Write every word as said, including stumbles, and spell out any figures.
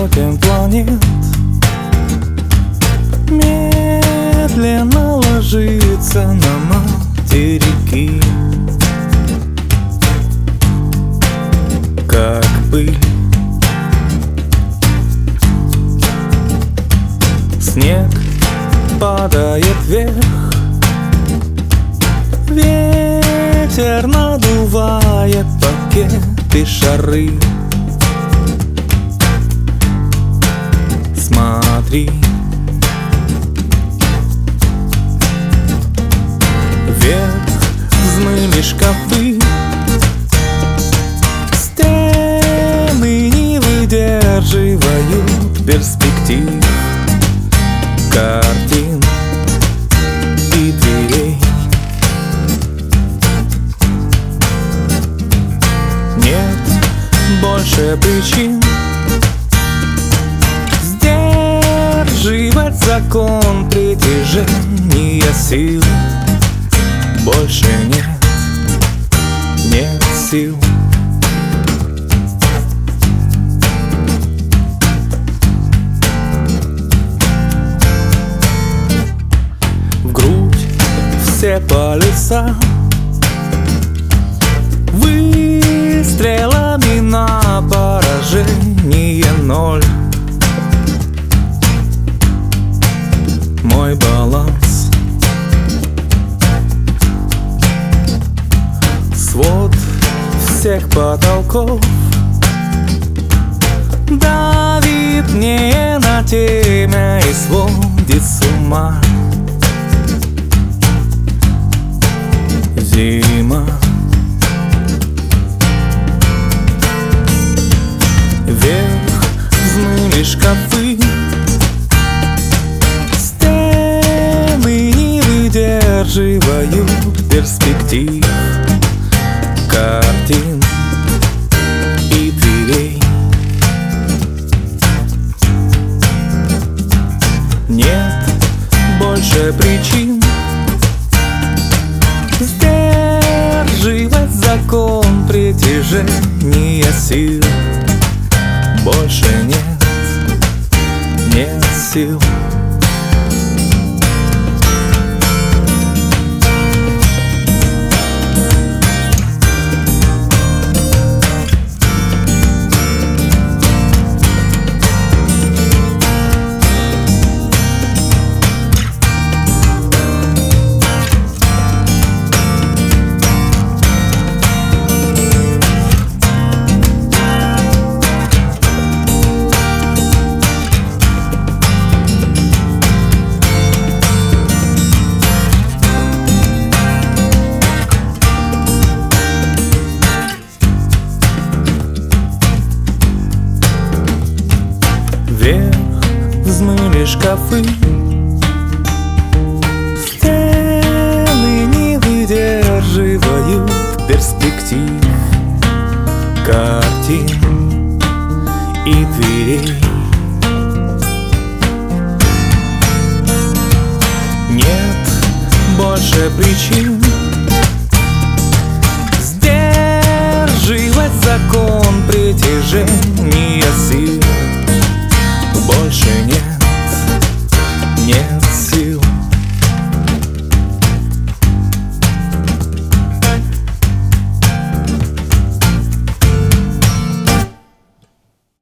сотен планет медленно ложится на материки, как пыль. Снег падает вверх, ветер надувает пакеты, шары. Смотри, вверх взмыли шкафы, стены не выдерживают перспектив, картин и дверей. Нет больше причин сдерживать закон притяжения сил. Больше нет, нет сил. В грудь все полюса выстрелами на поражение ноль. Мой баланс, свод всех потолков давит мне на темя и сводит с ума. Зима, вверх взмыли шкафы, стены не выдерживают перспектив, картин и дверей. Нет больше причин сдерживать закон притяжения сил. Больше нет, нет сил. Вверх взмыли шкафы, стены не выдерживают перспектив.